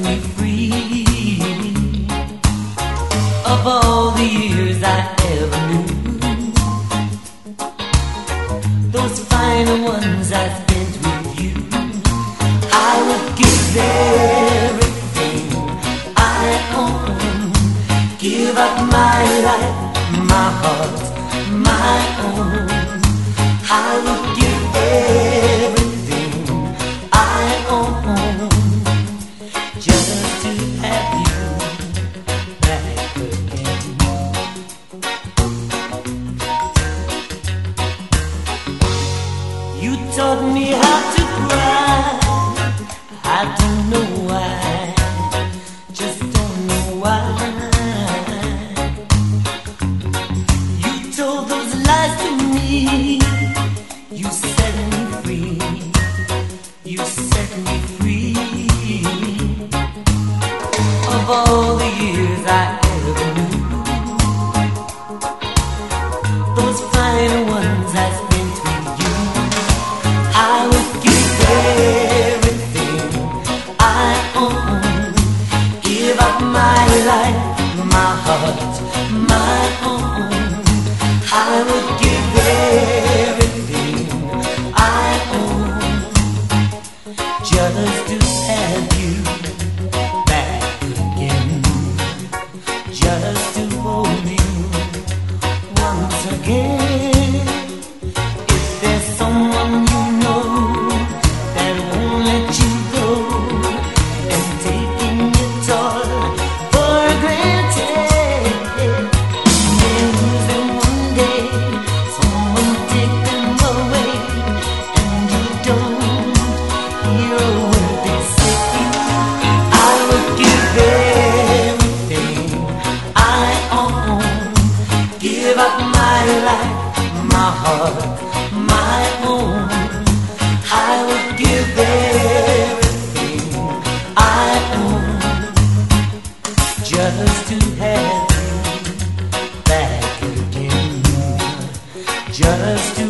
me free of all the years I ever knew. Those final ones I spent with you, I would give everything I own, give up my life, my heart, my own. I would give everything I own just to have you back again. You taught me how to cry. I don't know why, just don't know why. You told those lies to me. You set me free. You set me free of all the years I ever knew. Those final ones I spent with you, I would give everything I own, give up my life, my heart, my own. I would give everything I own just to have you back again, just to hold you once again. If there's someone you know that won't let you go and taking it all for granted, then losing one day, someone take them away, and you don't hear a word they say. I would give everything I own, give up my life, my heart, my own. I would give everything I own just to have you back again, just to